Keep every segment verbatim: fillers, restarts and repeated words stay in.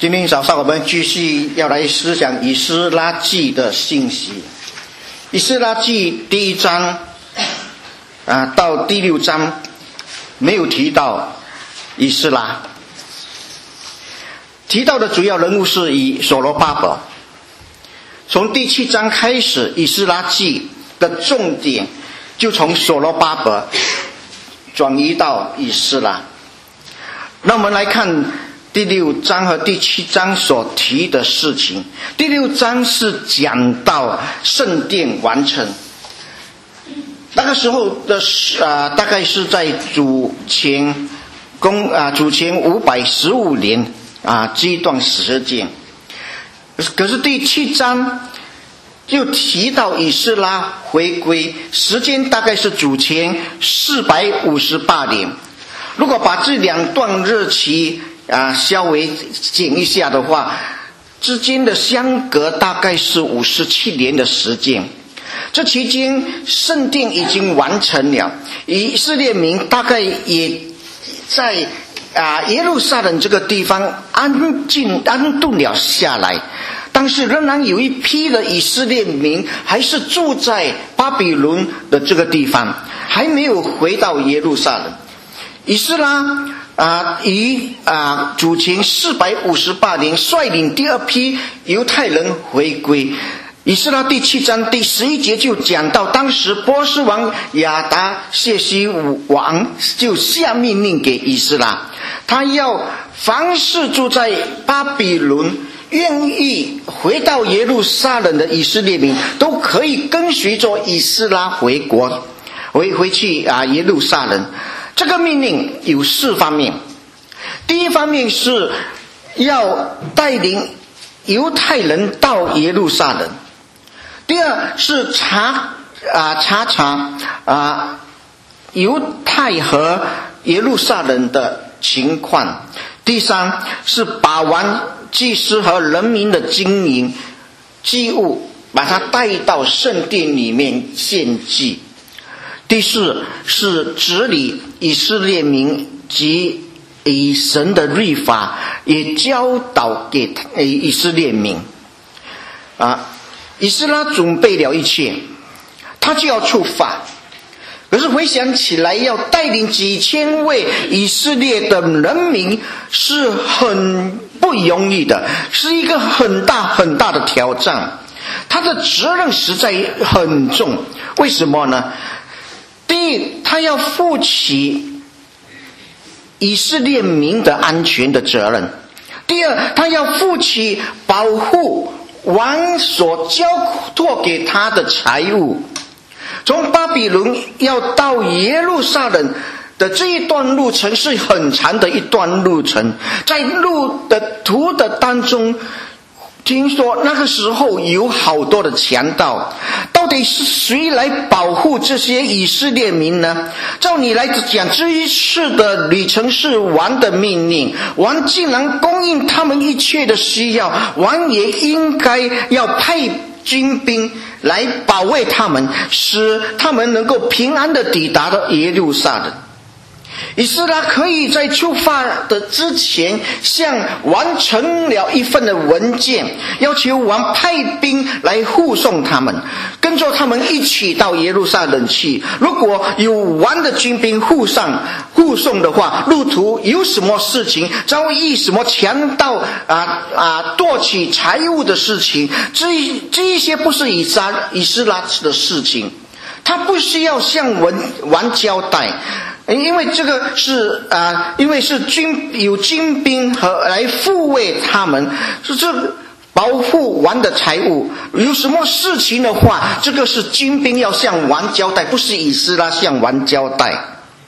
今天早上我们继续要来思想以斯拉记的信息。以斯拉记第一章啊到第六章没有提到以斯拉，提到的主要人物是以所罗巴伯。从第七章开始，以斯拉记的重点就从所罗巴伯转移到以斯拉。那我们来看第六章和第七章所提的事情。第六章是讲到圣殿完成，那个时候的啊、呃，大概是在主前公啊主前五百十五年啊这一段时间。可是第七章就提到以斯拉回归，时间大概是主前四百五十八年。如果把这两段日期啊稍微减一下的话，之间的相隔大概是五十七年的时间。这期间圣殿已经完成了，以色列民大概也在啊耶路撒冷这个地方安静安顿了下来，但是仍然有一批的以色列民还是住在巴比伦的这个地方，还没有回到耶路撒冷。以斯拉啊，于啊主前四百五十八年率领第二批犹太人回归。以斯拉第七章第十一节就讲到，当时波斯王亚达谢西王就下命令给以斯拉，他要凡是住在巴比伦愿意回到耶路撒冷的以色列民，都可以跟随着以斯拉回国，回回去啊耶路撒冷。这个命令有四方面。第一方面是要带领犹太人到耶路撒冷。第二是查啊查查啊犹太和耶路撒冷的情况。第三是把玩祭司和人民的金银祭物，把它带到圣殿里面献祭。第四是治理以色列民及以神的律法，也教导给以色列民。啊，以斯拉准备了一切，他就要出发。可是回想起来，要带领几千位以色列的人民是很不容易的，是一个很大很大的挑战。他的责任实在很重。为什么呢？第一，他要负起以色列民的安全的责任。第二，他要负起保护王所交托给他的财物。从巴比伦要到耶路撒冷的这一段路程是很长的一段路程，在路的途的当中，听说那个时候有好多的强盗，到底是谁来保护这些以色列民呢？照你来讲，这一次的旅程是王的命令，王既然供应他们一切的需要，王也应该要派军兵来保卫他们，使他们能够平安的抵达到耶路撒冷。以斯拉可以在出发的之前向王呈了一份的文件，要求王派兵来护送他们，跟着他们一起到耶路撒冷去。如果有王的军兵护上护送的话，路途有什么事情，遭遇什么强盗啊啊夺取财物的事情，这这一些不是以斯拉以斯拉的事情，他不需要向王王交代。因为这个是啊、呃，因为是军有军兵和来护卫他们，是这保护王的财物。有什么事情的话，这个是军兵要向王交代，不是以斯拉向王交代。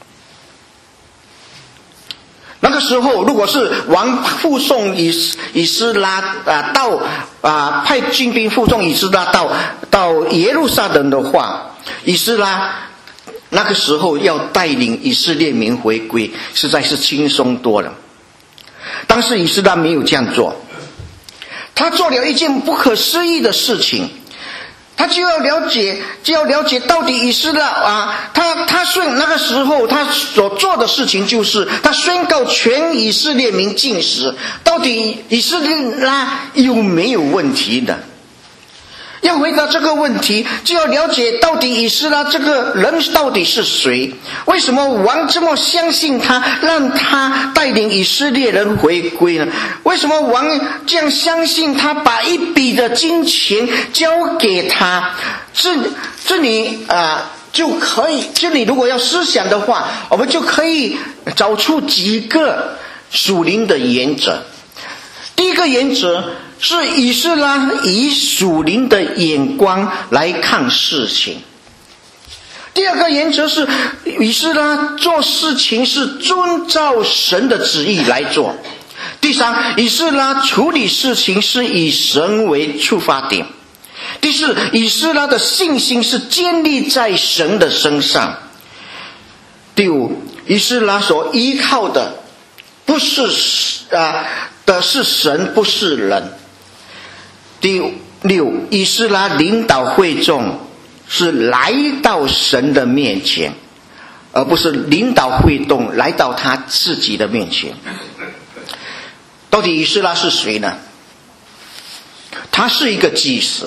那个时候，如果是王护送以以斯拉啊、呃、到啊、呃、派军兵护送以斯拉到到耶路撒冷的话，以斯拉那个时候要带领以色列民回归，实在是轻松多了。但是以斯拉没有这样做，他做了一件不可思议的事情。 他就要了解，就要了解到底以斯拉啊，他他宣那个时候他所做的事情就是他宣告全以色列民禁食，到底以色列拉有没有问题呢？要回答这个问题，就要了解到底以斯拉这个人到底是谁？为什么王这么相信他，让他带领以色列人回归呢？为什么王这样相信他，把一笔的金钱交给他？这这里啊、呃、就可以，这里如果要思想的话，我们就可以找出几个属灵的原则。第一个原则是以斯拉以属灵的眼光来看事情。第二个原则是以斯拉做事情是遵照神的旨意来做。第三，以斯拉处理事情是以神为出发点。第四，以斯拉的信心是建立在神的身上。第五，以斯拉所依靠的不是啊的是神，不是人。第六，以斯拉领导会众是来到神的面前，而不是领导会众来到他自己的面前。到底以斯拉是谁呢？他是一个祭司。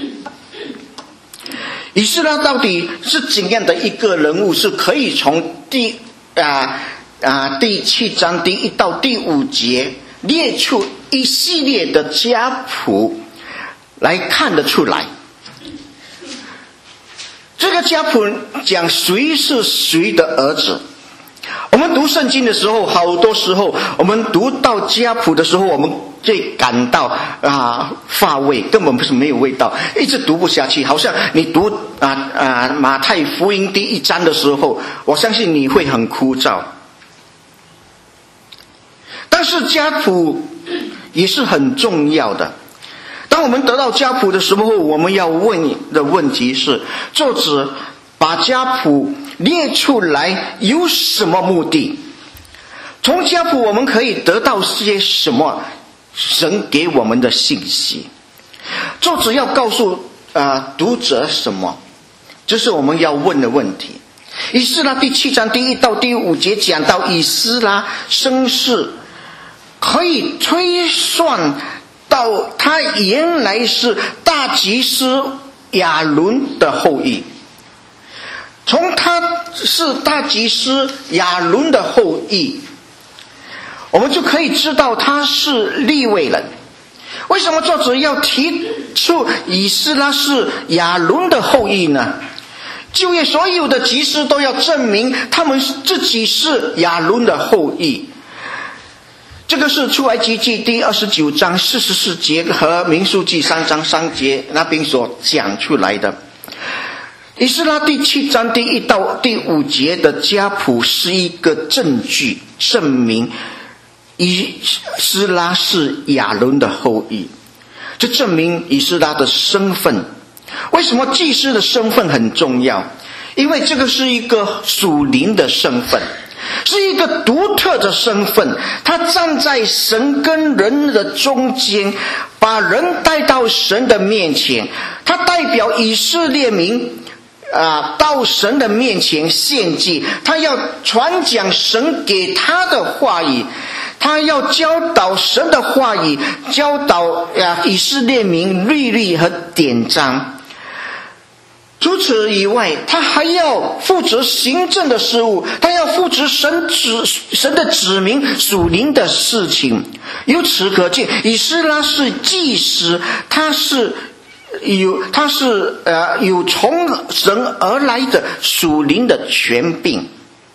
以斯拉到底是怎样的一个人物？是可以从第啊啊第七章第一到第五节列出一系列的家谱来看得出来。这个家谱讲谁是谁的儿子。我们读圣经的时候，好多时候我们读到家谱的时候，我们最感到啊乏味，根本不是没有味道，一直读不下去。好像你读啊啊马太福音第一章的时候，我相信你会很枯燥。但是家谱也是很重要的。当我们得到家谱的时候，我们要问的问题是：作者把家谱列出来有什么目的？从家谱我们可以得到些什么神给我们的信息？作者要告诉呃读者什么？这是我们要问的问题。以斯拉第七章第一到第五节讲到以斯拉身世，可以推算到他原来是大祭司亚伦的后裔。从他是大祭司亚伦的后裔，我们就可以知道他是利未人。为什么作者要提出以斯拉是亚伦的后裔呢？就业所有的祭司都要证明他们自己是亚伦的后裔。这个是出埃及记第二十九章四十四节和民数记三章三节那边所讲出来的。以斯拉第七章第一到第五节的家谱是一个证据，证明以斯拉是亚伦的后裔。这证明以斯拉的身份。为什么祭司的身份很重要？因为这个是一个属灵的身份，是一个独特的身份。他站在神跟人的中间，把人带到神的面前。他代表以色列民啊，到神的面前献祭。他要传讲神给他的话语，他要教导神的话语，教导啊以色列民律例和典章。除此以外，他还要负责行政的事务，他要负责神指神的指明属灵的事情。由此可见，以斯拉是祭司，他是有他是呃有从神而来的属灵的权柄。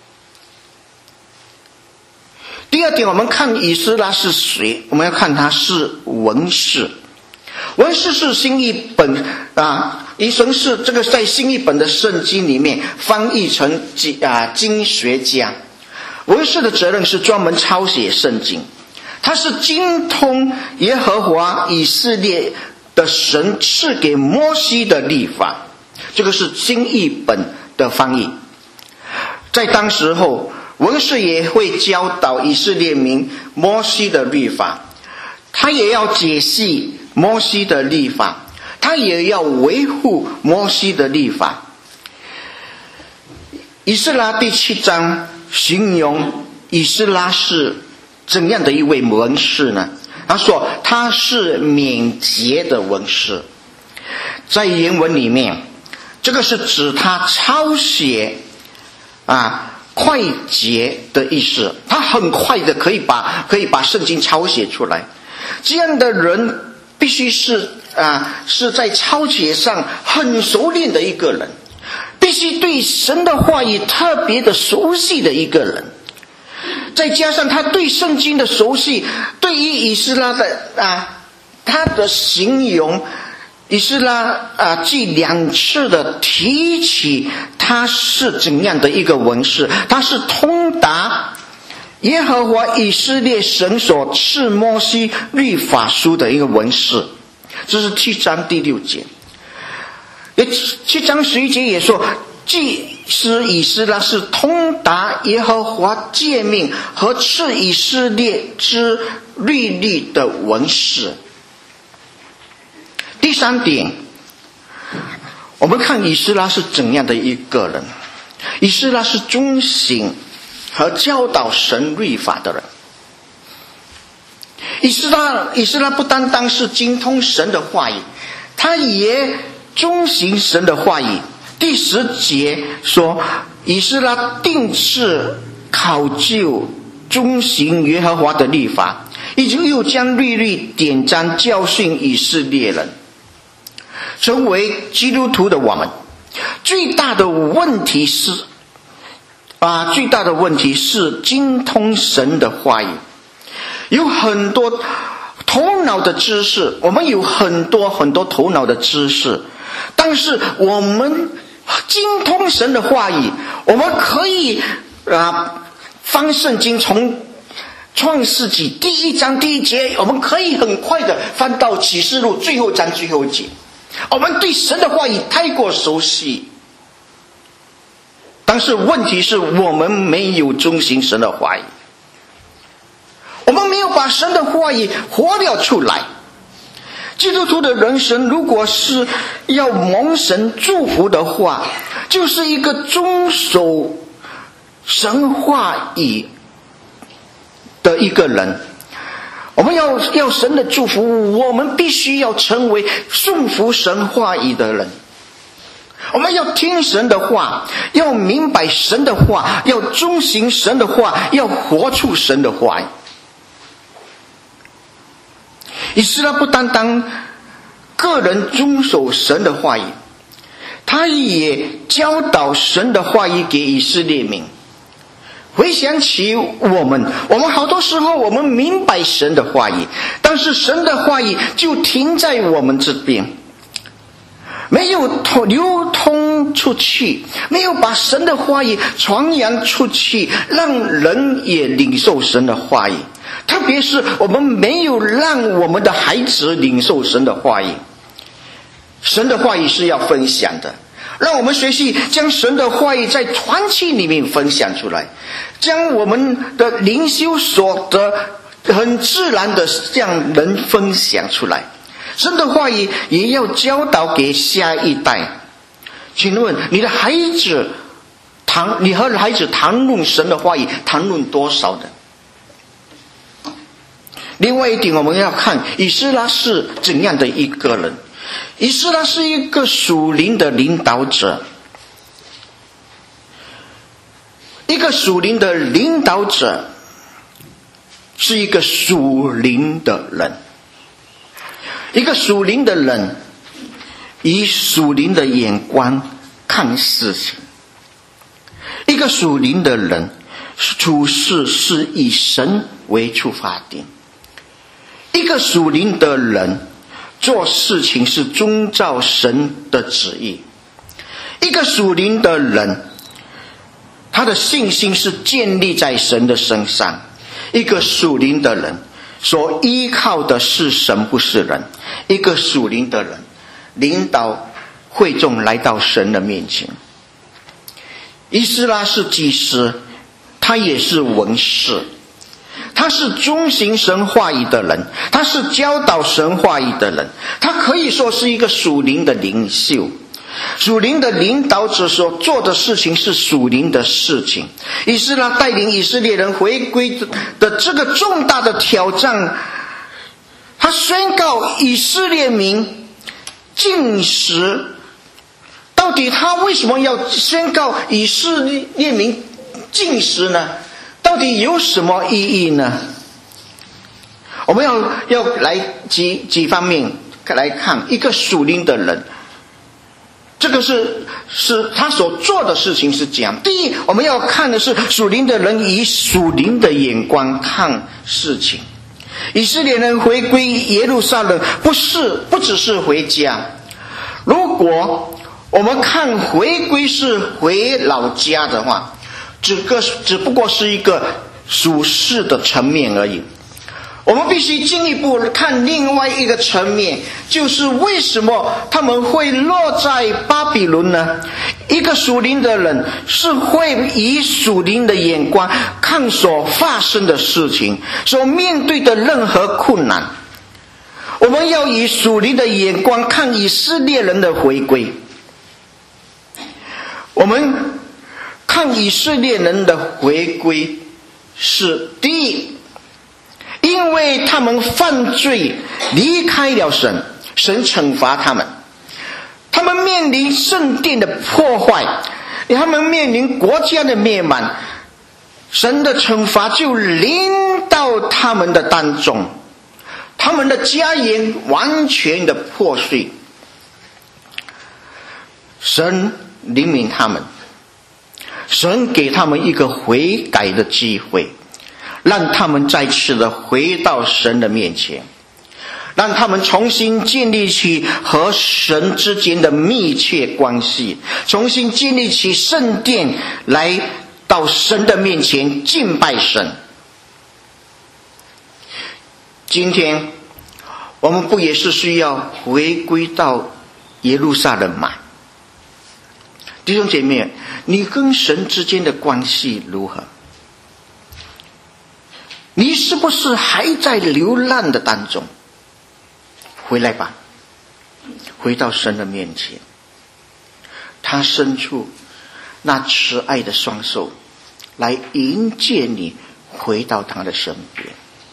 第二点，我们看以斯拉是谁，我们要看他是文士。文士是新译本啊，一生是这个在新译本的圣经里面翻译成啊经学家。文士的责任是专门抄写圣经，他是精通耶和华以色列的神赐给摩西的律法，这个是新译本的翻译。在当时候，文士也会教导以色列民摩西的律法，他也要解析摩西的律法， 他也要维护摩西的律法。以斯拉第七章形容以斯拉是怎样的一位文士呢？他说他是敏捷的文士。在原文里面，这个是指他抄写啊快捷的意思，他很快的可以把可以把圣经抄写出来。这样的人必须是啊是在抄写上很熟练的一个人，必须对神的话语特别的熟悉的一个人，再加上他对圣经的熟悉，对于以斯拉的啊他的形容，以斯拉啊记两次的提起他是怎样的一个文士，他是通达耶和华以色列神所赐摩西律法书的一个文士。这是七章第六节。七章十一节也说，祭司以斯拉是通达耶和华诫命和赐以色列之律例的文士。第三点，我们看以斯拉是怎样的一个人。以斯拉是遵行和教导神律法的人。以斯拉以斯拉不单单是精通神的话语，他也遵行神的话语。第十节说，以斯拉定制考究遵行耶和华的律法，以及又将律例典章教训以色列人。成为基督徒的我们，最大的问题是啊，最大的问题是精通神的话语。有很多头脑的知识，我们有很多很多头脑的知识，但是我们精通神的话语，我们可以啊翻圣经，从创世纪第一章第一节，我们可以很快的翻到启示录最后章最后节。我们对神的话语太过熟悉，但是问题是我们没有遵行神的话语，我们没有把神的话语活了出来。基督徒的人生如果是要蒙神祝福的话，就是一个遵守神话语的一个人。我们要要神的祝福，我们必须要成为顺服神话语的人。我们要听神的话，要明白神的话，要遵行神的话，要活出神的话语。以斯拉不单单个人遵守神的话语，他也教导神的话语给以色列民。回想起我们，我们好多时候我们明白神的话语，但是神的话语就停在我们这边，没有流通出去，没有把神的话语传扬出去，让人也领受神的话语。特别是我们没有让我们的孩子领受神的话语。神的话语是要分享的，让我们学习将神的话语在团契里面分享出来，将我们的灵修所得很自然的向人分享出来。神的话语也要教导给下一代。请问你的孩子谈你和孩子谈论神的话语谈论多少呢？另外一点，我们要看以斯拉是怎样的一个人。以斯拉是一个属灵的领导者，一个属灵的领导者是一个属灵的人。一个属灵的人以属灵的眼光看事情，一个属灵的人处事是以神为出发点，一个属灵的人做事情是遵照神的旨意，一个属灵的人他的信心是建立在神的身上，一个属灵的人所依靠的是神不是人，一个属灵的人领导会众来到神的面前。以斯拉是祭司，他也是文士， 他是遵行神话语的人，他是教导神话语的人，他可以说是一个属灵的领袖。属灵的领导者所做的事情是属灵的事情。以斯拉带领以色列人回归的这个重大的挑战，他宣告以色列民禁食。到底他为什么要宣告以色列民禁食呢？到底有什么意义呢？我们要要来几几方面来看一个属灵的人，这个是是他所做的事情是这样。第一，我们要看的是属灵的人以属灵的眼光看事情。以色列人回归耶路撒冷，不是不只是回家。如果我们看回归是回老家的话，只个只不过是一个属世的层面而已。我们必须进一步看另外一个层面，就是为什么他们会落在巴比伦呢？一个属灵的人是会以属灵的眼光看所发生的事情，所面对的任何困难。我们要以属灵的眼光看以色列人的回归。我们看以色列人的回归是第一，因为他们犯罪离开了神，神惩罚他们，他们面临圣殿的破坏，他们面临国家的灭亡，神的惩罚就临到他们的当中，他们的家园完全的破碎。神怜悯他们，神给他们一个悔改的机会，让他们再次的回到神的面前，让他们重新建立起和神之间的密切关系，重新建立起圣殿，来到神的面前敬拜神。今天我们不也是需要回归到耶路撒冷吗？弟兄姐妹，你跟神之间的关系如何？你是不是还在流浪的当中？回来吧，回到神的面前，他伸出那慈爱的双手来迎接你回到他的身边。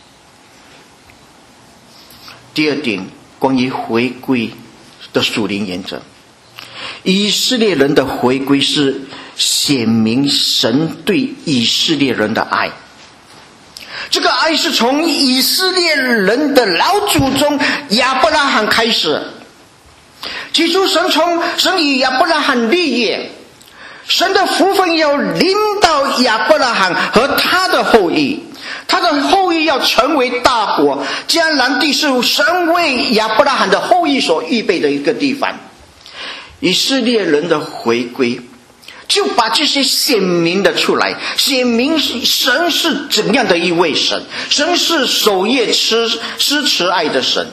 第二点，关于回归的属灵原则，以色列人的回归是显明神对以色列人的爱。这个爱是从以色列人的老祖宗亚伯拉罕开始。起初神从神与亚伯拉罕立约，神的福分要临到亚伯拉罕和他的后裔，他的后裔要成为大国，迦南地是神为亚伯拉罕的后裔所预备的一个地方。以色列人的回归就把这些显明的出来，显明神是怎样的一位神，神是守夜施施慈爱的神。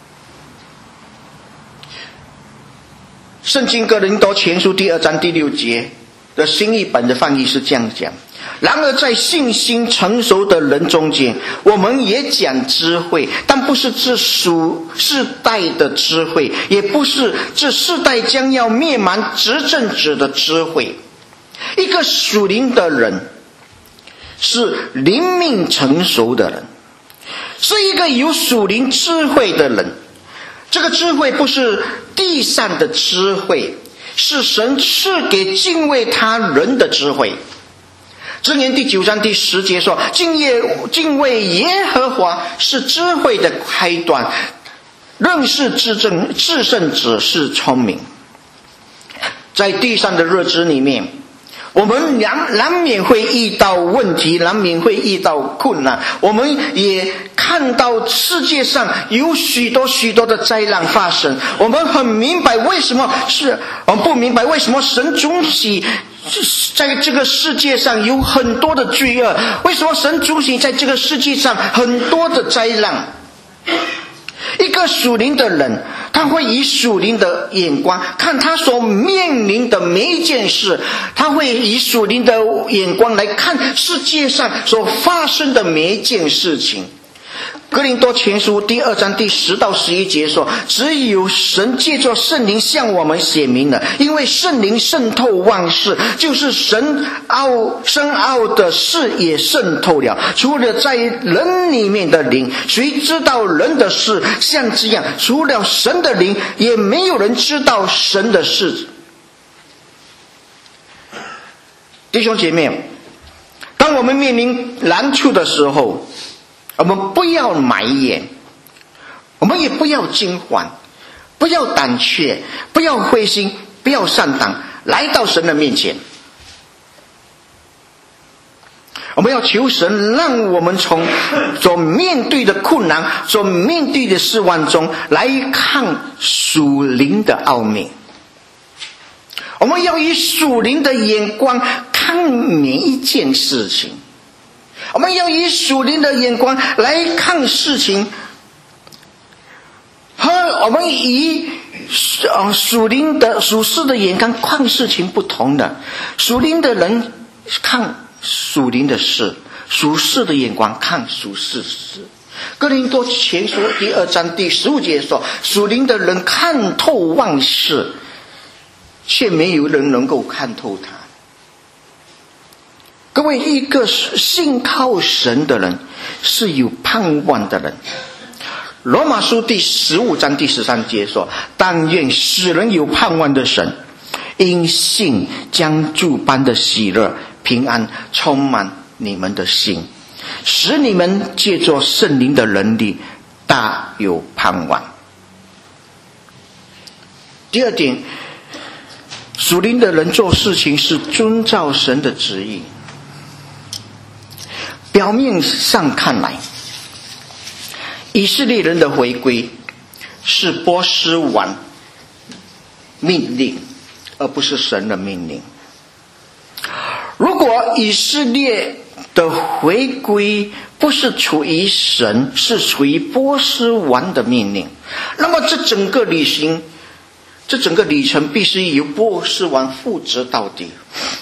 圣经哥林多前书第二章第六节的新译本的翻译是这样讲：然而在信心成熟的人中间，我们也讲智慧，但不是这属世代的智慧，也不是这世代将要灭亡执政者的智慧。一个属灵的人是灵命成熟的人，是一个有属灵智慧的人。这个智慧不是地上的智慧，是神赐给敬畏他人的智慧。箴言第九章第十节说，敬业敬畏耶和华是智慧的开端，认识至正至圣者是聪明。在地上的日子里面，我们难难免会遇到问题，难免会遇到困难，我们也看到世界上有许多许多的灾难发生，我们很明白为什么是我们不明白为什么神准许在这个世界上有很多的罪恶，为什么神准许在这个世界上很多的灾难。 一个属灵的人，他会以属灵的眼光看他所面临的每一件事，他会以属灵的眼光来看世界上所发生的每一件事情。哥林多前书第二章第十到十一节说，只有神借着圣灵向我们显明了，因为圣灵渗透万事，就是神奥深奥的事也渗透了。除了在人里面的灵，谁知道人的事？像这样，除了神的灵，也没有人知道神的事。弟兄姐妹，当我们面临难处的时候，我们不要埋怨，我们也不要惊慌，不要胆怯，不要灰心，不要上当，来到神的面前。我们要求神让我们从所面对的困难，所面对的失望中来看属灵的奥秘。我们要以属灵的眼光看每一件事情，我们要以属灵的眼光来看事情，和我们以呃属灵的属世的眼光看事情不同的。属灵的人看属灵的事，属世的眼光看属世事。哥林多前书第二章第十五节说，属灵的人看透万事，却没有人能够看透他。各位，一个信靠神的人是有盼望的人。罗马书第十五章第十三节说，但愿使人有盼望的神，因信将诸般的喜乐平安充满你们的心，使你们借着圣灵的能力大有盼望。第二点，属灵的人做事情是遵照神的旨意。表面上看来，以色列人的回归是波斯王命令，而不是神的命令。如果以色列的回归不是出于神，是出于波斯王的命令，那么这整个旅行，这整个旅程必须由波斯王负责到底。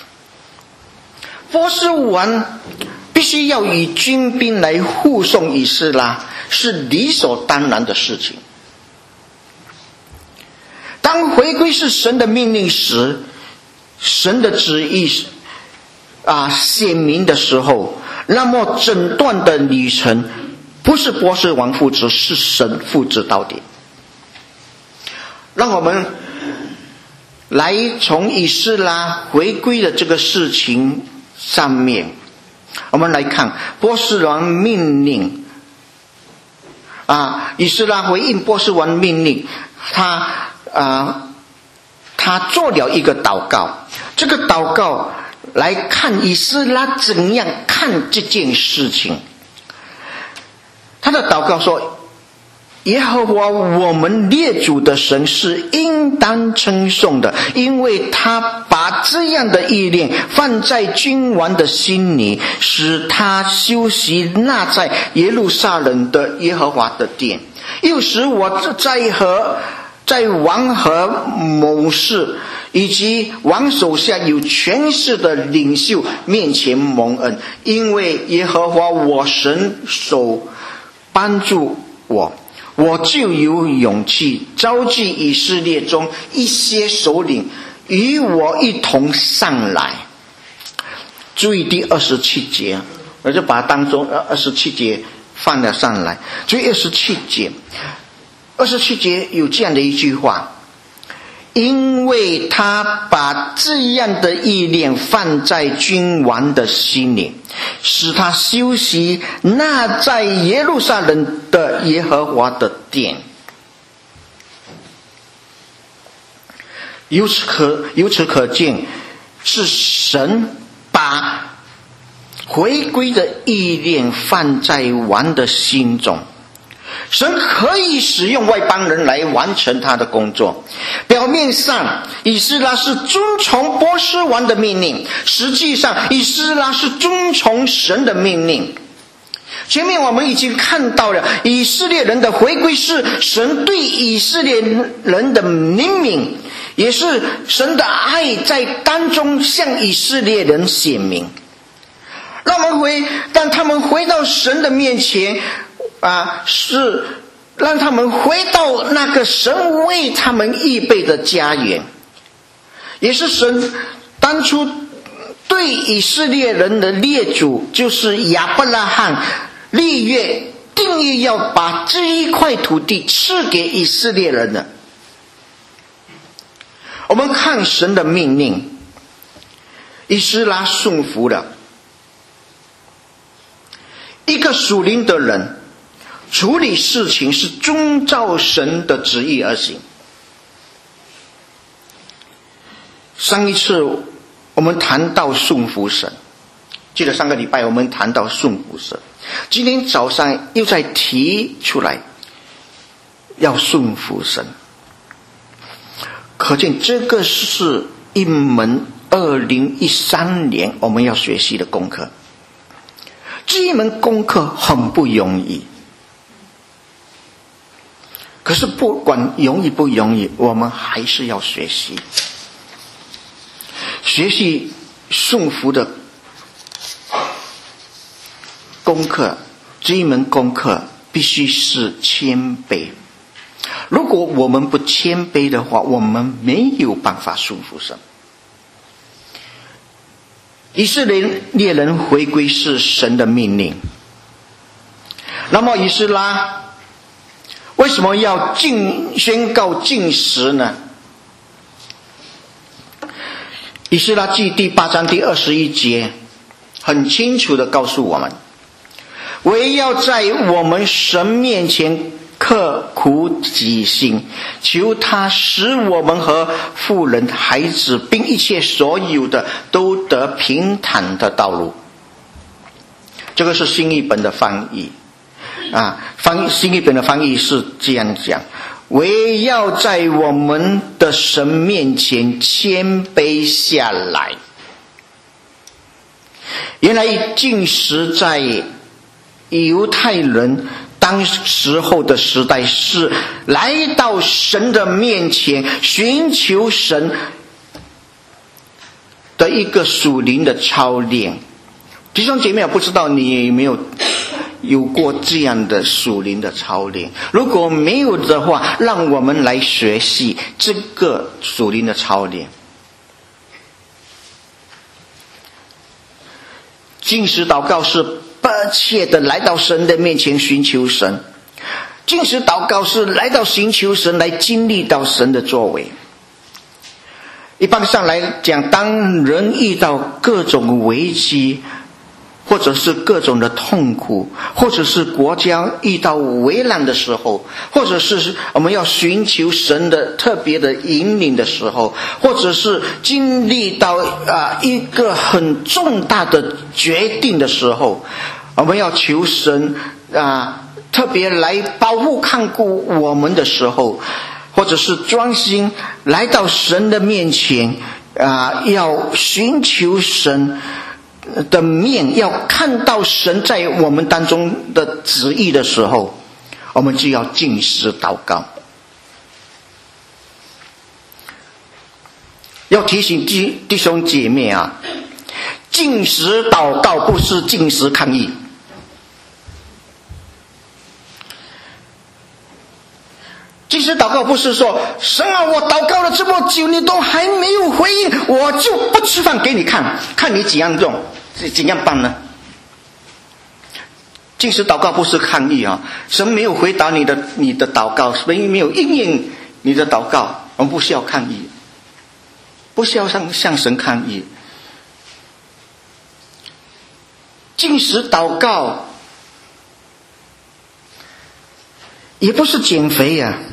波斯王必须要以军兵来护送以斯拉，是理所当然的事情。当回归是神的命令时，神的旨意啊显明的时候，那么整段的旅程不是波斯王负责，是神负责到底。让我们来从以斯拉回归的这个事情上面，我们来看波斯王命令啊，以斯拉回应波斯王命令，他啊，他做了一个祷告。这个祷告来看以斯拉怎样看这件事情。他的祷告说，耶和华我们列祖的神是应当称颂的，因为他把这样的意念放在君王的心里，使他修习那在耶路撒冷的耶和华的殿，又使我在和在王和谋士以及王手下有权势的领袖面前蒙恩，因为耶和华我神手帮助我，我就有勇气召集以色列中一些首领与我一同上来。注意第二十七节，我就把它当中二十七节放了上来。注意二十七节，二十七节有这样的一句话，因为他把这样的意念放在君王的心里，使他修习那在耶路撒冷的耶和华的殿。由此可由此可见，是神把回归的意念放在王的心中。神可以使用外邦人来完成他的工作。表面上以斯拉是遵从波斯王的命令，实际上以斯拉是遵从神的命令。 前面我们已经看到了，以色列人的回归是神对以色列人的怜悯，也是神的爱在当中向以色列人显明。让我们回，当他们回到神的面前啊，是让他们回到那个神为他们预备的家园，也是神当初对以色列人的列祖，就是亚伯拉罕立约定义要把这一块土地赐给以色列人的。我们看神的命令，以斯拉顺服了。一个属灵的人处理事情是遵照神的旨意而行。上一次我们谈到顺服神，记得上个礼拜我们谈到顺服神，今天早上又再提出来要顺服神，可见这个是一门二零一三年我们要学习的功课。这一门功课很不容易，可是不管容易不容易，我们还是要学习。学习顺服的功课，这一门功课必须是谦卑。如果我们不谦卑的话，我们没有办法顺服神。以色列人回归是神的命令，那么以斯拉为什么要禁宣告禁食呢？以斯拉记第八章第二十一节很清楚地告诉我们，唯要在我们神面前刻苦己心，求他使我们和妇人孩子并一切所有的都得平坦的道路。这个是新译本的翻译啊，翻新译本的翻译是这样讲，唯要在我们的神面前谦卑下来。原来禁食在犹太人当时候的时代是来到神的面前寻求神的一个属灵的操练。弟兄姐妹，我不知道你有没有有过这样的属灵的操练，如果没有的话，让我们来学习这个属灵的操练。禁食祷告是迫切的来到神的面前寻求神，禁食祷告是来到寻求神，来经历到神的作为。一般上来讲，当人遇到各种危机，或者是各种的痛苦，或者是国家遇到危难的时候，或者是我们要寻求神的特别的引领的时候，或者是经历到啊一个很重大的决定的时候，我们要求神啊特别来保护看顾我们的时候，或者是专心来到神的面前啊，要寻求神的面，要看到神在我们当中的旨意的时候，我们就要禁食祷告。要提醒弟弟兄姐妹啊，禁食祷告不是禁食抗议。禁食祷告不是说神啊，我祷告了这么久，你都还没有回应，我就不吃饭给你看，看你怎样用，怎样办呢？禁食祷告不是抗议啊，神没有回答你的你的祷告，神没有应允你的祷告，我们不需要抗议，不需要向向神抗议。禁食祷告也不是减肥呀、啊。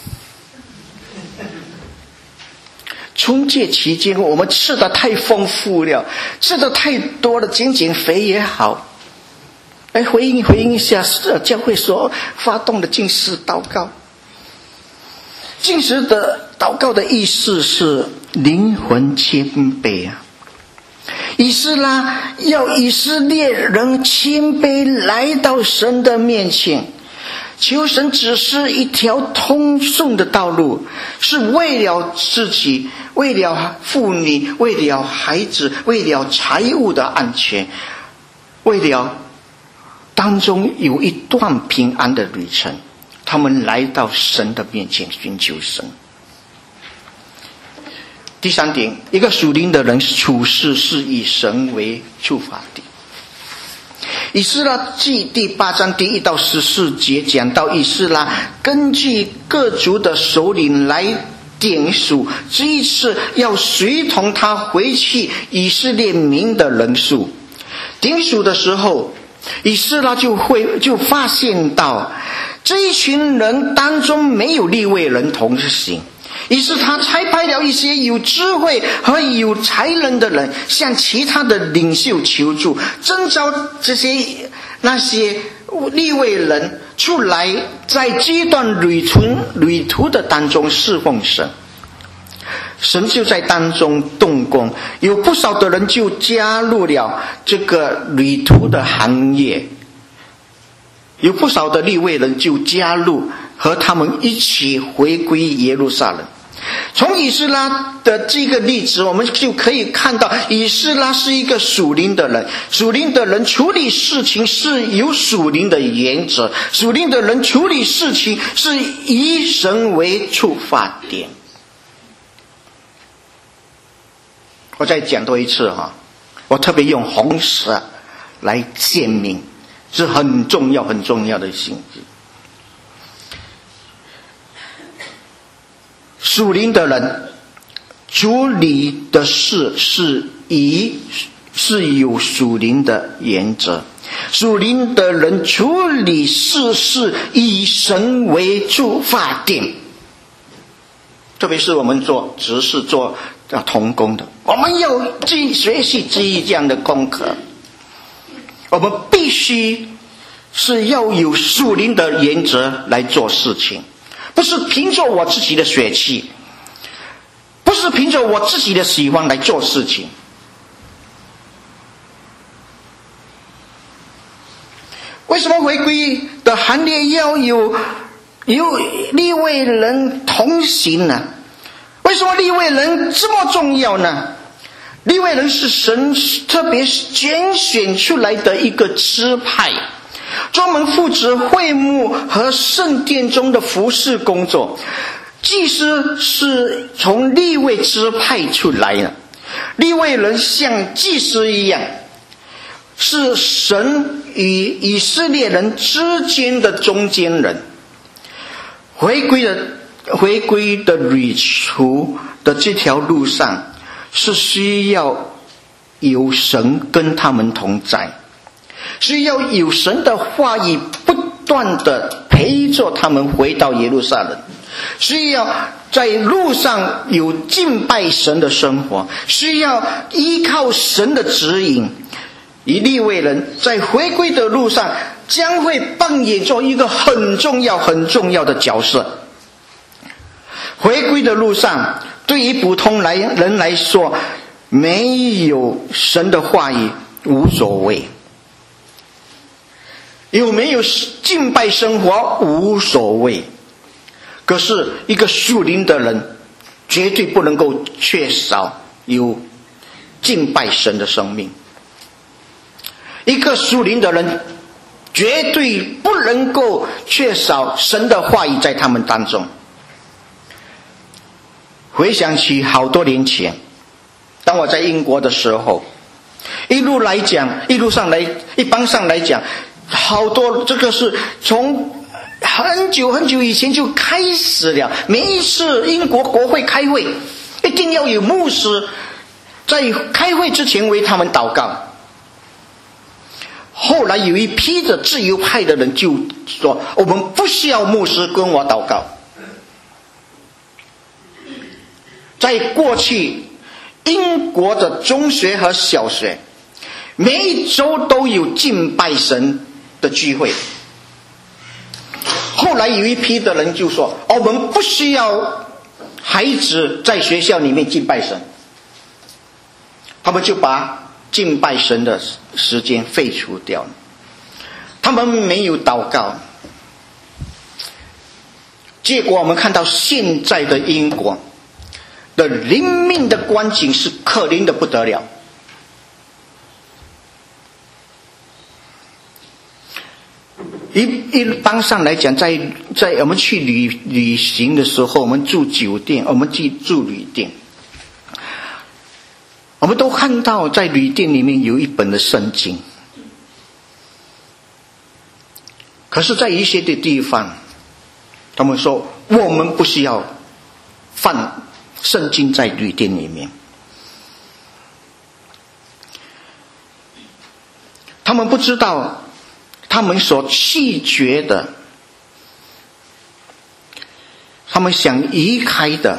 春节期间我们吃的太丰富了，吃的太多了，减减肥也好。来回应回应一下教会所发动的禁食祷告。禁食的祷告的意思是灵魂谦卑啊， 以斯拉要以色列人谦卑来到神的面前，求神指示一条通顺的道路，是为了自己，为了妇女，为了孩子，为了财物的安全，为了当中有一段平安的旅程，他们来到神的面前寻求神。第三点，一个属灵的人处事是以神为出发点。以斯拉记第八章第一到十四节讲到，以斯拉根据各族的首领来点数这一次要随同他回去以色列民的人数。点数的时候，以斯拉就会就发现到这一群人当中没有利未人同行，于是他差派了一些有智慧和有才能的人向其他的领袖求助，征召这些那些利未人出来，在这段旅途旅途的当中侍奉神。神就在当中动工，有不少的人就加入了这个旅途的行业，有不少的利未人就加入，和他们一起回归耶路撒冷。从以斯拉的这个例子，我们就可以看到以斯拉是一个属灵的人，属灵的人处理事情是有属灵的原则，属灵的人处理事情是以神为出发点。我再讲多一次哈，我特别用红色来鲜明，是很重要很重要的性质。属灵的人处理的事是以是有属灵的原则，属灵的人处理事是以神为出发点。特别是我们做执事做同工的，我们要去学习这样的功课，我们必须是要有属灵的原则来做事情，不是凭着我自己的血气，不是凭着我自己的喜欢来做事情。为什么回归的行列要有有利未人同行呢？为什么利未人这么重要呢？利未人是神特别拣选出来的一个支派，专门负责会幕和圣殿中的服事工作。祭司是从利未支派出来的，利未人像祭司一样，是神与以色列人之间的中间人。回归的回归的旅途的这条路上，是需要有神跟他们同在，需要有神的话语不断的陪着他们回到耶路撒冷，需要在路上有敬拜神的生活，需要依靠神的指引。以利未人在回归的路上将会扮演着一个很重要很重要的角色。回归的路上，对于普通来人来说，没有神的话语无所谓，有没有敬拜生活无所谓。可是一个属灵的人绝对不能够缺少有敬拜神的生命，一个属灵的人绝对不能够缺少神的话语在他们当中。回想起好多年前，当我在英国的时候，一路来讲一路上来一般上来讲，好多这个是从很久很久以前就开始了。每一次英国国会开会，一定要有牧师在开会之前为他们祷告。后来有一批的自由派的人就说，我们不需要牧师跟我祷告。在过去英国的中学和小学，每一周都有敬拜神的聚会。后来有一批的人就说，我们不需要孩子在学校里面敬拜神，他们就把敬拜神的时间废除掉了，他们没有祷告，结果我们看到现在的英国的灵命的光景是可怜的不得了。一一般上来讲，在在我们去旅旅行的时候，我们住酒店，我们去住旅店，我们都看到在旅店里面有一本的圣经。可是在一些的地方，他们说我们不需要放圣经在旅店里面。他们不知道他们所弃绝的，他们想移开的，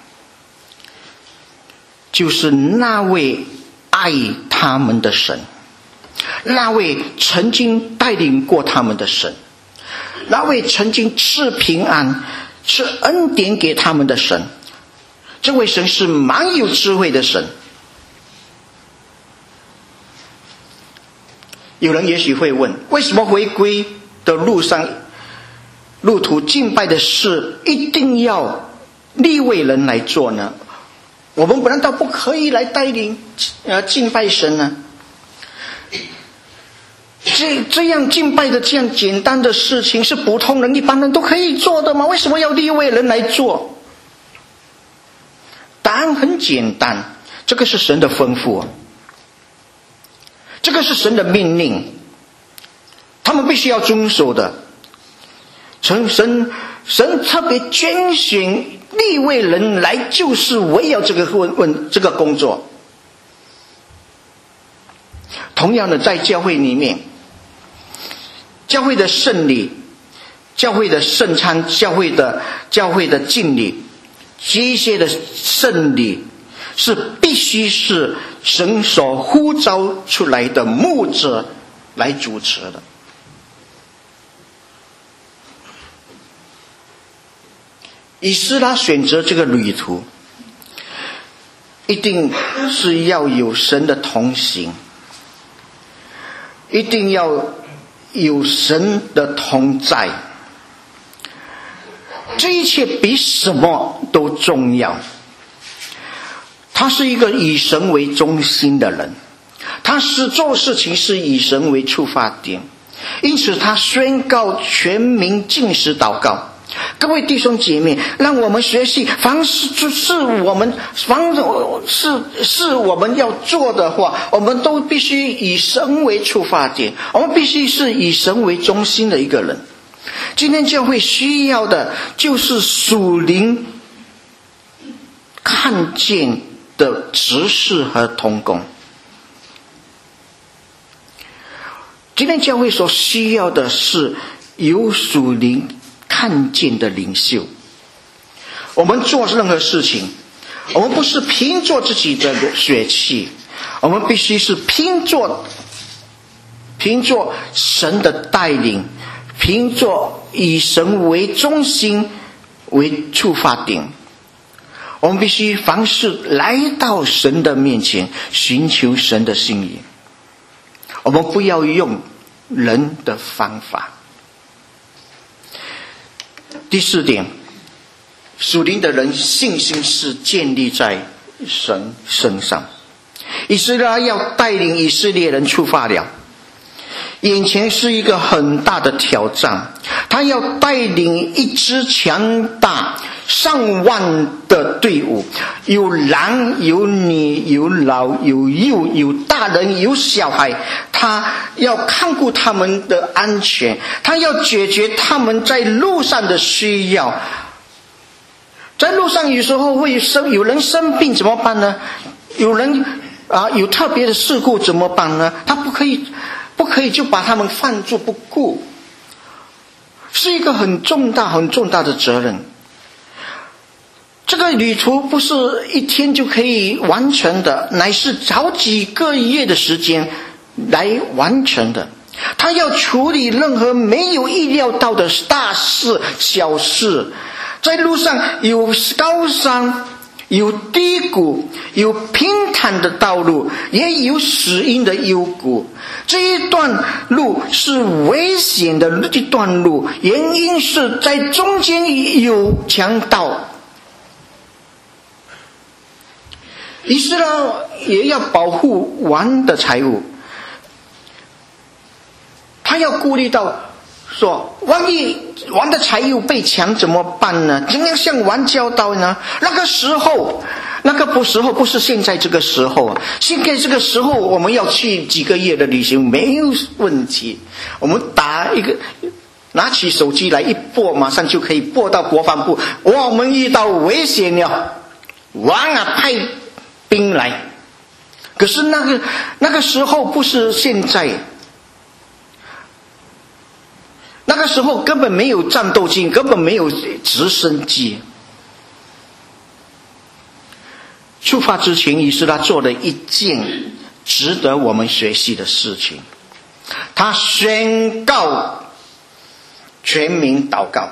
就是那位爱他们的神，那位曾经带领过他们的神，那位曾经赐平安赐恩典给他们的神。这位神是蛮有智慧的神。有人也许会问，为什么回归的路上路途敬拜的事一定要利未人来做呢？我们难道不可以来带领呃敬拜神呢？这这样敬拜的这样简单的事情是普通人一般人都可以做的吗？为什么要利未人来做？答案很简单，这个是神的吩咐，这个是神的命令，他们必须要遵守的。神神神特别拣选利未人来，就是围绕这个问问这个工作。同样的，在教会里面，教会的圣礼、教会的圣餐、教会的教会的敬礼，这些的圣礼是必须是神所呼召出来的牧者来主持的。以斯拉选择这个旅途，一定是要有神的同行，一定要有神的同在，这一切比什么都重要。他是一个以神为中心的人，他是做事情是以神为出发点，因此他宣告全民禁食祷告。各位弟兄姐妹，让我们学习，凡是是我们凡是是我们要做的话，我们都必须以神为出发点，我们必须是以神为中心的一个人。今天教会需要的就是属灵看见的执事和同工。今天教会所需要的是有属灵看见的领袖。我们做任何事情，我们不是凭做自己的血气，我们必须是凭做凭做神的带领，凭做以神为中心为出发点。我们必须凡事来到神的面前，寻求神的心意。我们不要用人的方法。第四点，属灵的人信心是建立在神身上。以斯拉要带领以色列人出发了，眼前是一个很大的挑战，他要带领一支强大上万的队伍，有男有女有老有幼有大人有小孩，他要看顾他们的安全，他要解决他们在路上的需要。在路上有时候会生有人生病怎么办呢？有人啊有特别的事故怎么办呢？他不可以不可以就把他们放作不顾，是一个很重大很重大的责任。这个旅途不是一天就可以完成的，乃是好几个月的时间来完成的。他要处理任何没有意料到的大事小事，在路上有高山有低谷，有平坦的道路，也有死荫的幽谷。这一段路是危险的一段路，原因是在中间有强盗。以色列也要保护王的财物，他要顾虑到说，万一王的财物被抢怎么办呢？怎样向王交代呢？那个时候，那个不时候不是现在这个时候，现在这个时候我们要去几个月的旅行没有问题，我们打一个拿起手机来一拨，马上就可以拨到国防部。我们遇到危险了，王啊派兵来。可是那个那个时候不是现在，那个时候根本没有战斗机，根本没有直升机。出发之前，以斯拉做了一件值得我们学习的事情，他宣告全民祷告。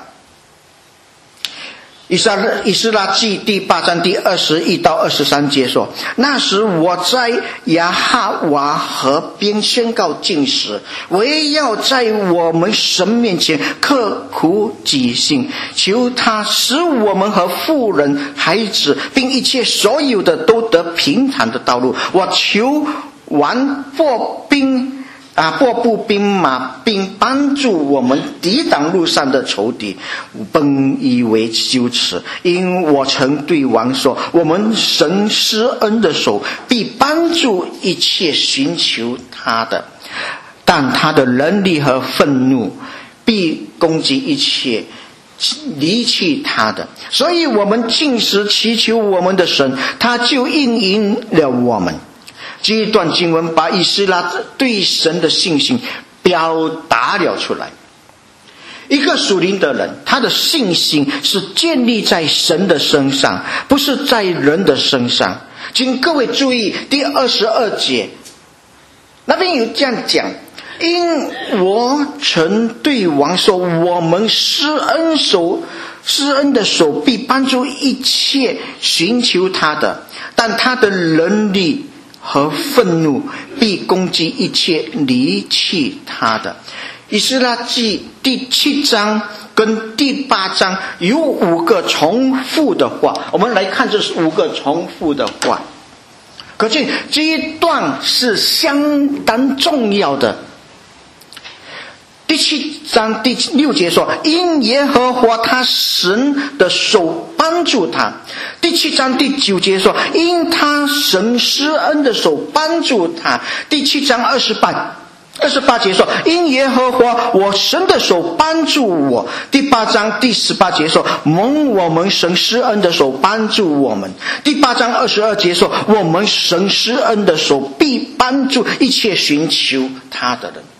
以斯拉以斯拉记第八章第二十一到二十三节说：那时我在亚哈瓦河边宣告禁食，我也要在我们神面前刻苦己心，求他使我们和妇人孩子并一切所有的都得平坦的道路。我求王拨兵啊，拨步兵马，并帮助我们抵挡路上的仇敌。本以为羞耻，因我曾对王说，我们神施恩的手必帮助一切寻求他的，但他的能力和愤怒必攻击一切离弃他的。所以我们禁食祈求我们的神，他就应允了我们。这一段经文把以斯拉对神的信心表达了出来。一个属灵的人，他的信心是建立在神的身上，不是在人的身上。请各位注意第二十二节，那边有这样讲：因我曾对王说，我们施恩手施恩的手必帮助一切寻求他的，但他的能力和愤怒必攻击一切离弃他的。以斯拉记第七章跟第八章有五个重复的话，我们来看这五个重复的话，可见这一段是相当重要的。第七章第六节说，因耶和华他神的手帮助他。第七章第九节说，因他神施恩的手帮助他。第七章二十八二十八节说，因耶和华我神的手帮助我。第八章第十八节说，蒙我们神施恩的手帮助我们。第八章二十二节说，我们神施恩的手必帮助一切寻求他的人。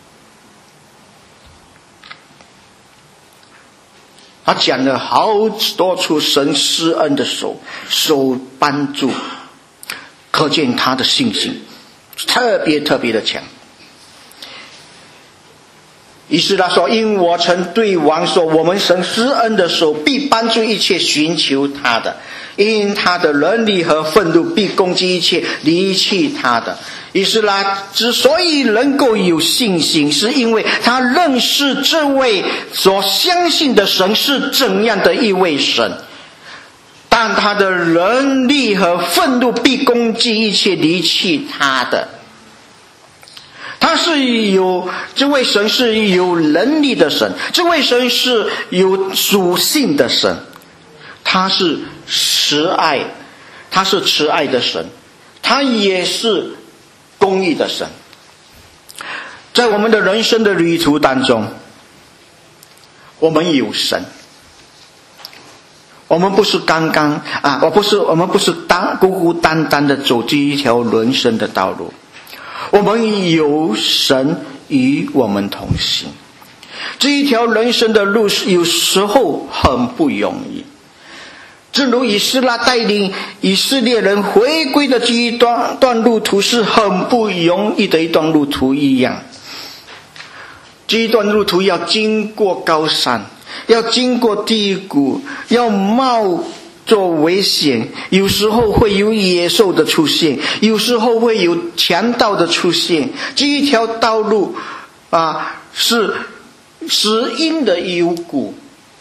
他讲了好多处神施恩的手手帮助，可见他的信心特别特别的强。以斯拉说，因我曾对王说，我们神施恩的手必帮助一切寻求他的，因他的能力和愤怒必攻击一切离弃他的。以斯拉之所以能够有信心，是因为他认识这位所相信的神是怎样的一位神，但他的能力和愤怒必攻击一切离弃他的。他是有这位神是有能力的神，这位神是有属性的神，他是慈爱，他是慈爱的神，他也是公义的神。在我们的人生的旅途当中，我们有神，我们不是刚刚啊，我不是我们不是单孤孤单单的走这一条人生的道路，我们有神与我们同行。这一条人生的路有时候很不容易，正如以斯拉带领以色列人回归的这一段段路途是很不容易的一段路途一样。这一段路途要经过高山，要经过低谷，要冒做危险，有时候会有野兽的出现，有时候会有强盗的出现。这一条道路啊，是死荫的幽谷。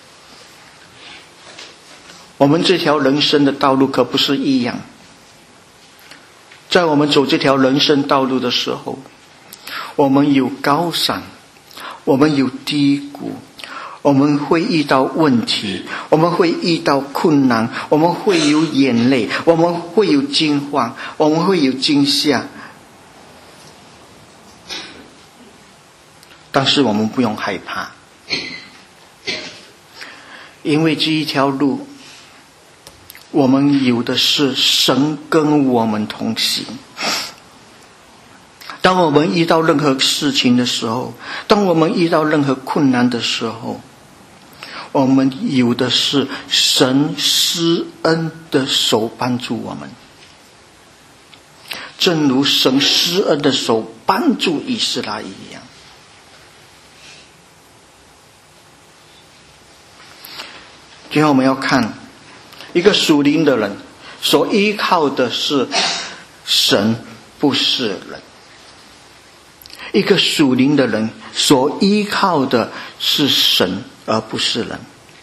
我们这条人生的道路可不是一样。在我们走这条人生道路的时候，我们有高山，我们有低谷，我们会遇到问题，我们会遇到困难，我们会有眼泪，我们会有惊慌，我们会有惊吓。但是我们不用害怕，因为这一条路我们有的是神跟我们同行。当我们遇到任何事情的时候，当我们遇到任何困难的时候，我们有的是神施恩的手帮助我们，正如神施恩的手帮助以斯拉一样。最后我们要看一个属灵的人所依靠的是神，不是人。一个属灵的人所依靠的是神，而不是人。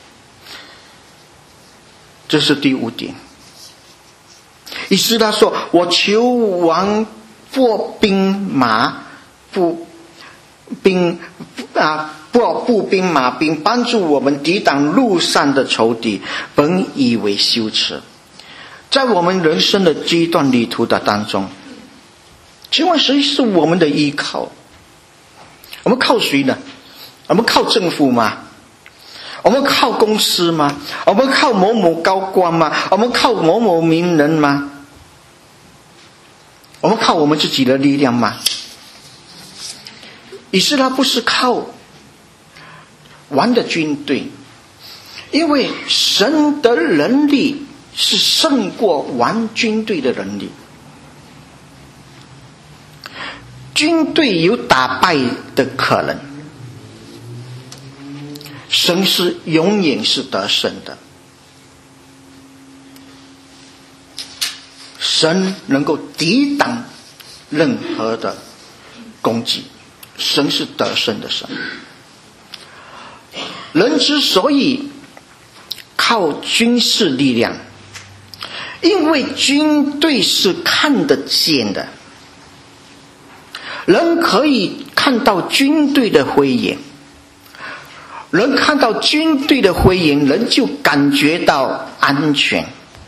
这是第五点。以斯拉说：我求王拨兵马步兵啊拨步兵马兵，帮助我们抵挡路上的仇敌，本以为羞耻。在我们人生的这一段旅途的当中，请问谁是我们的依靠？我们靠谁呢？我们靠政府吗？我们靠公司吗？我们靠某某高官吗？我们靠某某名人吗？我们靠我们自己的力量吗？以斯拉不是靠王的军队，因为神的能力是胜过王军队的能力。军队有打败的可能，神是永远是得胜的。神能够抵挡任何的攻击，神是得胜的神。人之所以靠军事力量，因为军队是看得见的，人可以看到军队的威严，人看到军队的威严，人就感觉到安全。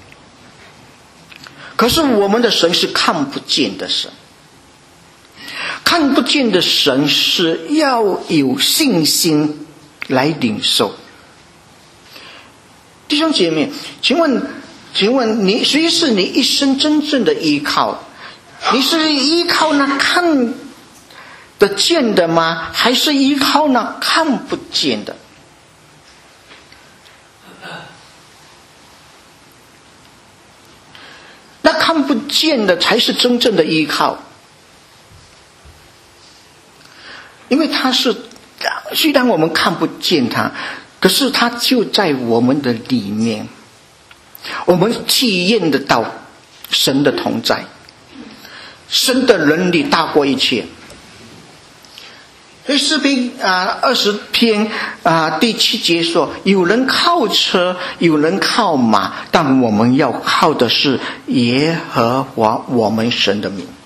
可是我们的神是看不见的神，看不见的神是要有信心来领受。弟兄姐妹，请问请问你谁是你一生真正的依靠？你是依靠那看得见的吗？还是依靠那看不见的？那看不见的才是真正的依靠，因为它是虽然我们看不见它，可是它就在我们的里面，我们体验得到神的同在，神的能力大过一切。所以诗篇啊二十篇啊第七节说，有人靠车，有人靠马，但我们要靠的是耶和华我们神的名。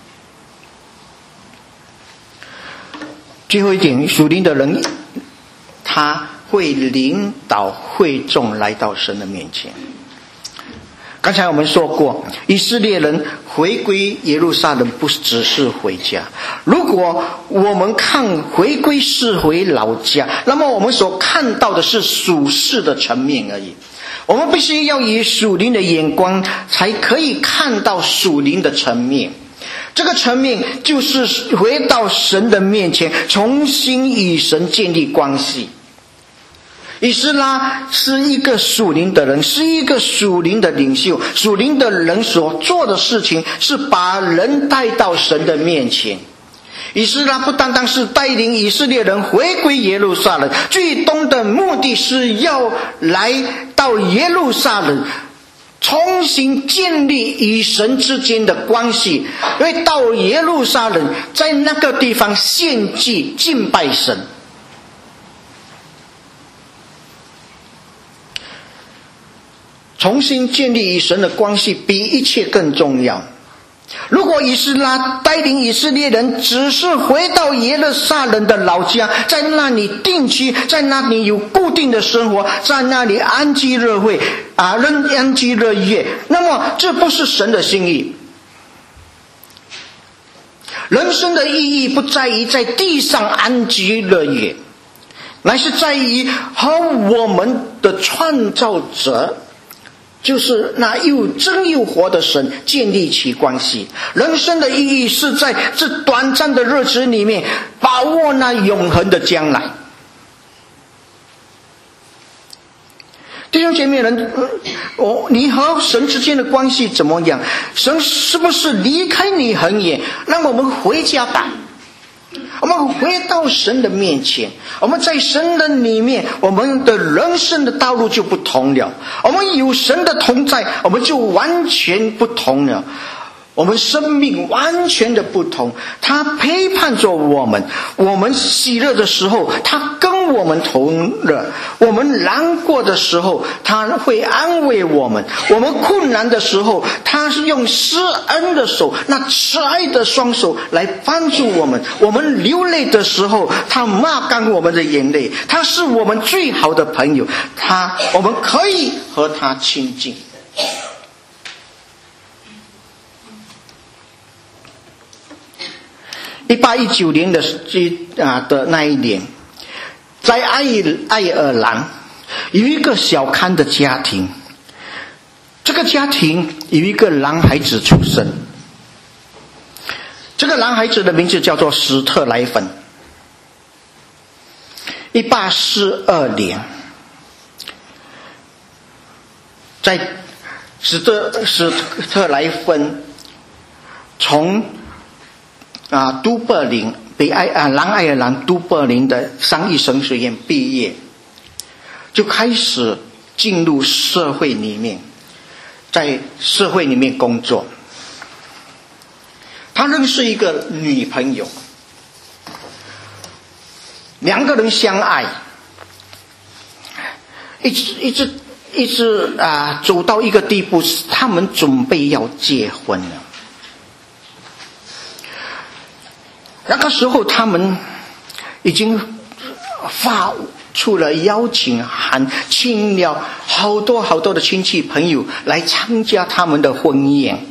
最后一点，属灵的人他会领导会众来到神的面前。刚才我们说过，以色列人回归耶路撒冷不只是回家。如果我们看回归是回老家，那么我们所看到的是属世的层面而已。我们必须要以属灵的眼光，才可以看到属灵的层面。这个层面就是回到神的面前，重新与神建立关系。以斯拉是一个属灵的人，是一个属灵的领袖。属灵的人所做的事情是把人带到神的面前。以斯拉不单单是带领以色列人回归耶路撒冷，最终的目的是要来到耶路撒冷重新建立与神之间的关系，因为到耶路撒冷，在那个地方献祭敬拜神。重新建立与神的关系比一切更重要。如果以斯拉带领以色列人只是回到耶路撒冷的老家，在那里定居，在那里有固定的生活，在那里安居乐业啊，安居乐业，那么这不是神的心意。人生的意义不在于在地上安居乐业，乃是在于和我们的创造者，就是那又真又活的神建立起关系。人生的意义是在这短暂的日子里面把握那永恒的将来。弟兄姐妹人，哦，你和神之间的关系怎么样？神是不是离开你很远？让我们回家吧，我们回到神的面前，我们在神的里面，我们的人生的道路就不同了。我们有神的同在，我们就完全不同了。我们生命完全的不同，他陪伴着我们，我们喜乐的时候他跟我们同乐，我们难过的时候他会安慰我们，我们困难的时候他是用施恩的手，那慈爱的双手来帮助我们，我们流泪的时候他抹干我们的眼泪，他是我们最好的朋友，他我们可以和他亲近。一八一九年的啊的那一年，在爱爱尔兰有一个小康的家庭，这个家庭有一个男孩子出生，这个男孩子的名字叫做史特莱芬。一八四二年，在史特史特莱芬从啊，都柏林北爱啊南爱尔兰都柏林的商业神学院毕业，就开始进入社会里面，在社会里面工作。他认识一个女朋友，两个人相爱，一直一直一直啊走到一个地步，他们准备要结婚了。那个时候他们已经发出了邀请函，请了好多好多的亲戚朋友来参加他们的婚宴。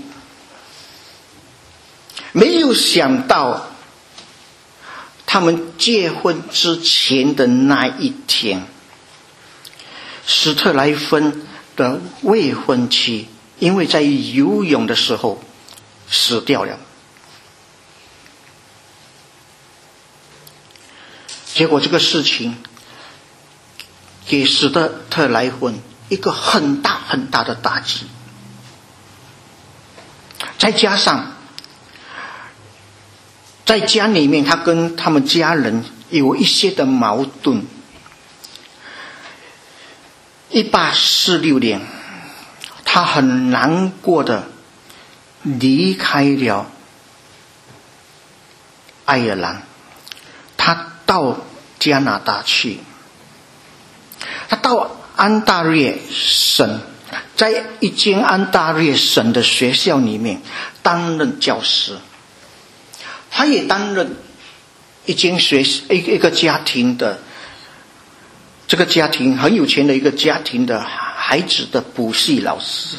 没有想到他们结婚之前的那一天，史特莱芬的未婚妻因为在游泳的时候死掉了。结果这个事情给史特莱芬一个很大很大的打击，再加上在家里面他跟他们家人有一些的矛盾。一八四六年他很难过的离开了爱尔兰，他到加拿大去，他到安大略省，在一间安大略省的学校里面担任教师。他也担任一间学一个一个家庭的，这个家庭很有钱的一个家庭的孩子的补习老师。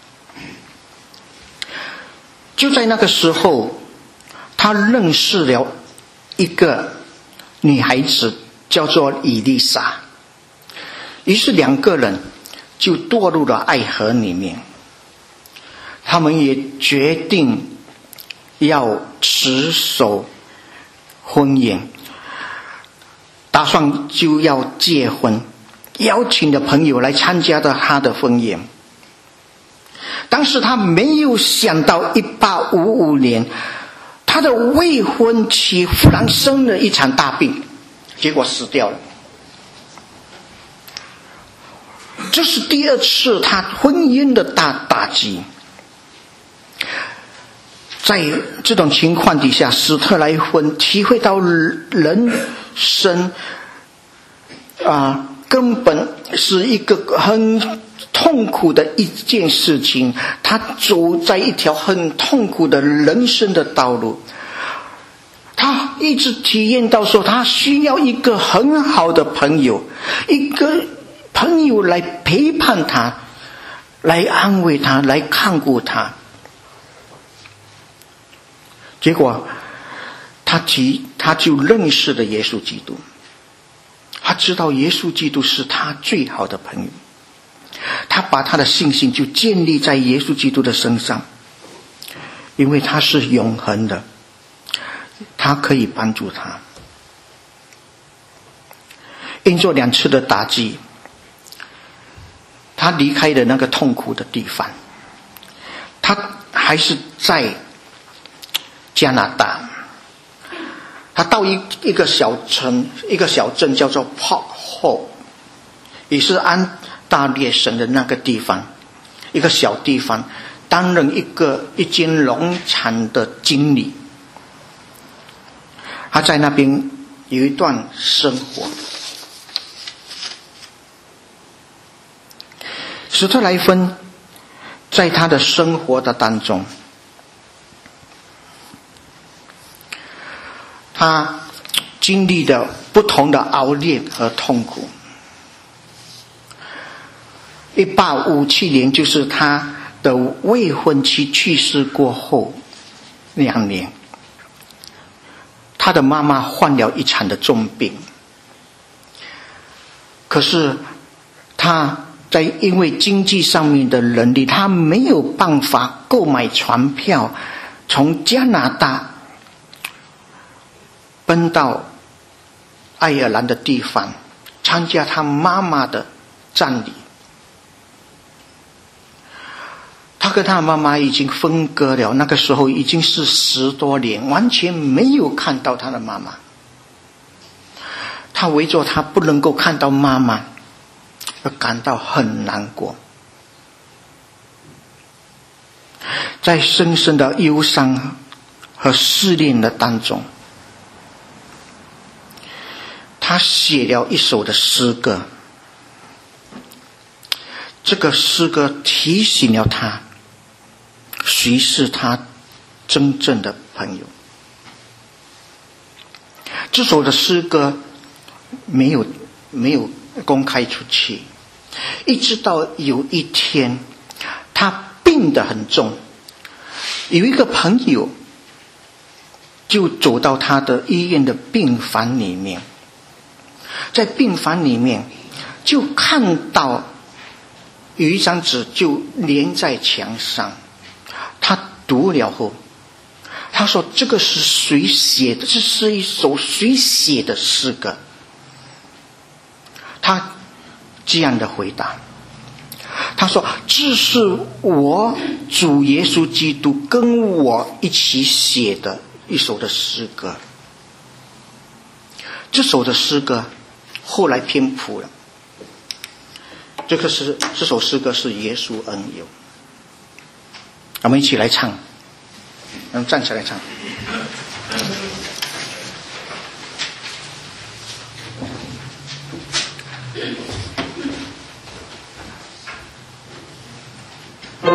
就在那个时候，他认识了一个女孩子叫做伊丽莎，于是两个人就堕入了爱河里面。他们也决定要持守婚姻，打算就要结婚，邀请的朋友来参加的他的婚宴。但是他没有想到一八五五年他的未婚妻忽然生了一场大病，结果死掉了。 这是第二次他婚姻的大打击。在这种情况底下，史特莱芬体会到人生啊，根本是一个很痛苦的一件事情。他走在一条很痛苦的人生的道路，他一直体验到说，他需要一个很好的朋友，一个朋友来陪伴他，来安慰他，来看顾他。结果他提他就认识了耶稣基督，他知道耶稣基督是他最好的朋友，他把他的信心就建立在耶稣基督的身上，因为他是永恒的，他可以帮助他。因着两次的打击，他离开了那个痛苦的地方，他还是在加拿大，他到一一个小城，一个小镇叫做 Port Hope， 也是安大略省的那个地方，一个小地方，担任一个一间农场的经理。他在那边有一段生活。史特莱芬在他的生活的当中，他经历了不同的熬炼和痛苦。一八五七年，就是他的未婚妻去世过后两年，他的妈妈患了一场的重病，可是他在因为经济上面的能力，他没有办法购买船票从加拿大奔到爱尔兰的地方参加他妈妈的葬礼。他跟他的妈妈已经分割了，那个时候已经是十多年，完全没有看到他的妈妈。他为着他不能够看到妈妈而感到很难过，在深深的忧伤和试炼的当中，他写了一首的诗歌。这个诗歌提醒了他，谁是他真正的朋友。这首的诗歌没有没有公开出去，一直到有一天他病得很重，有一个朋友就走到他的医院的病房里面，在病房里面就看到有一张纸就连在墙上，他读了后，他说这个是谁写的？这是一首谁写的诗歌？他这样的回答，他说这是我主耶稣基督跟我一起写的一首的诗歌。这首的诗歌后来偏谱了，这个是这首诗歌是耶稣恩友。我们一起来唱，我们站起来唱。